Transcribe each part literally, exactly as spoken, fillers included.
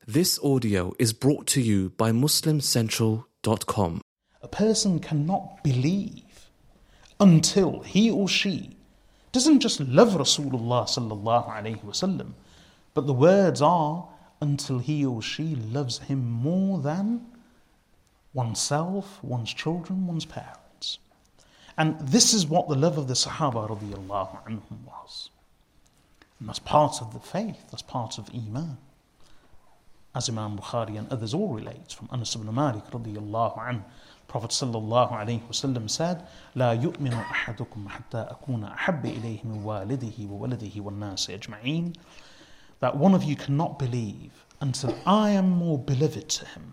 This audio is brought to you by Muslim Central dot com. A person cannot believe until he or she doesn't just love Rasulullah sallallahu alaihi wasallam, but the words are until he or she loves him more than oneself, one's children, one's parents. And this is what the love of the Sahaba radiyallahu anhum was. And that's part of the faith, that's part of Iman. As Imam Bukhari and others all relate from Anas ibn Malik radiyallahu anhu, Prophet sallallahu alayhi wasallam said, لا يؤمن أحدكم حتى أكون أحب إليه من والده وولده والناس أجمعين. That one of you cannot believe until I am more beloved to him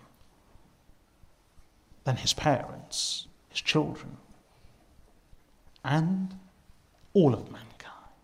than his parents, his children, and all of mankind.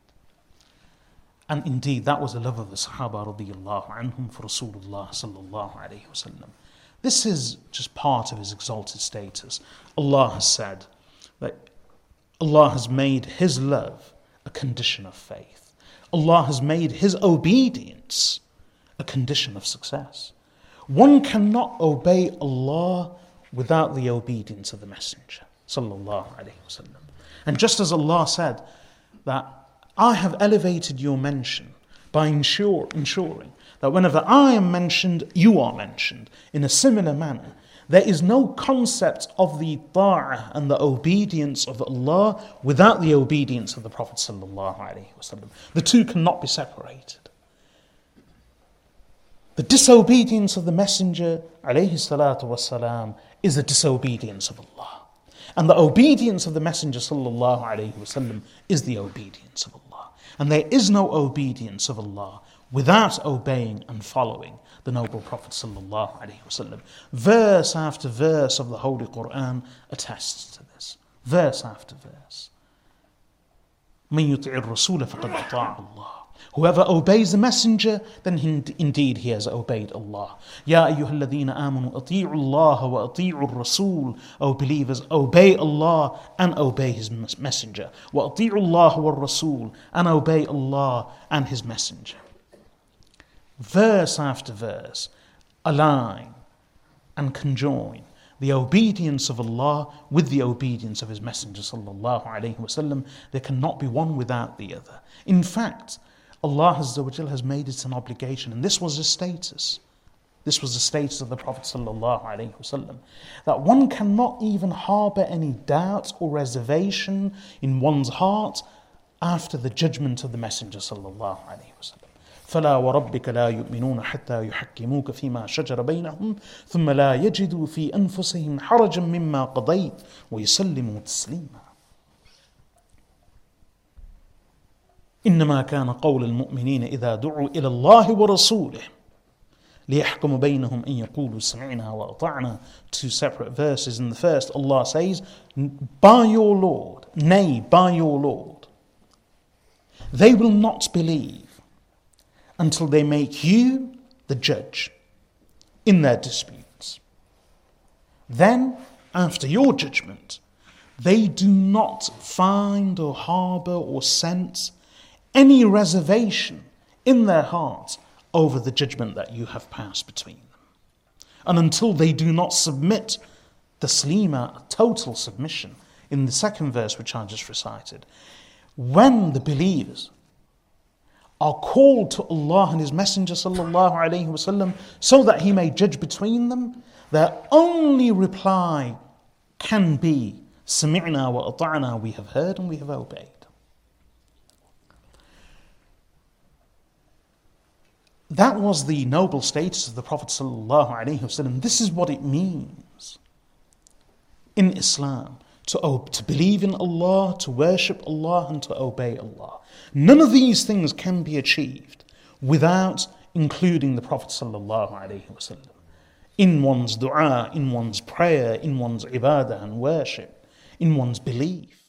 And indeed, that was the love of the Sahaba radiyallahu anhum for Rasulullah sallallahu alayhi wasallam. This is just part of his exalted status. Allah has said that Allah has made His love a condition of faith. Allah has made His obedience a condition of success. One cannot obey Allah without the obedience of the Messenger sallallahu alayhi wasallam. And just as Allah said that I have elevated your mention by ensure, ensuring that whenever I am mentioned, you are mentioned. In a similar manner, there is no concept of the ta'ah and the obedience of Allah without the obedience of the Prophet sallallahu alaihi wasallam. The two cannot be separated. The disobedience of the Messenger alayhi salatu wasalam is the disobedience of Allah. And the obedience of the Messenger sallallahu alaihi wasallam is the obedience of Allah. And there is no obedience of Allah without obeying and following the noble Prophet sallallahu alaihi wasallam. Verse after verse of the Holy Quran attests to this. Verse after verse. مَن يُطِعِ الرَّسُولَ فَقَدْ أَطَاعَ اللَّهِ. Whoever obeys the Messenger, then indeed he has obeyed Allah. يَا أَيُّهَا الَّذِينَ آمَنُوا أَطِيعُوا اللَّهَ وَأَطِيعُوا الرَّسُولَ. O believers, obey Allah and obey His Messenger. وَأَطِيعُوا اللَّهَ وَالرَّسُولَ. And obey Allah and His Messenger. Verse after verse, align and conjoin the obedience of Allah with the obedience of His Messenger sallallahu alaihi wasallam. There cannot be one without the other. In fact, Allah Azza wa Jal has made it an obligation, and this was His status. This was the status of the Prophet sallallahu alaihi wasallam, that one cannot even harbour any doubt or reservation in one's heart after the judgment of the Messenger sallallahu alaihi wasallam. فلا وربك لا يؤمنون حتى يحكموك فيما شجر بينهم ثم لا يجدوا في أنفسهم حرجا مما قضيت ويسلموا تسليما. إنما كان قول المؤمنين إذا دعوا إلى الله ورسوله ليحكم بينهم أن يقولوا سمعنا وأطعنا. Two separate verses. In the first, Allah says, by your Lord, nay, by your Lord, they will not believe until they make you the judge in their disputes. Then, after your judgment, they do not find or harbour or sense any reservation in their hearts over the judgment that you have passed between them. And until they do not submit taslima, total submission, in the second verse which I just recited, when the believers are called to Allah and His Messenger sallallahu alaihi wasallam so that He may judge between them, their only reply can be سمعنا وأطعنا, we have heard and we have obeyed. That was the noble status of the Prophet sallallahu alaihi wasallam. This is what it means in Islam to, to believe in Allah, to worship Allah, and to obey Allah. None of these things can be achieved without including the Prophet sallallahu alaihi wasallam in one's dua, in one's prayer, in one's ibadah and worship, in one's belief.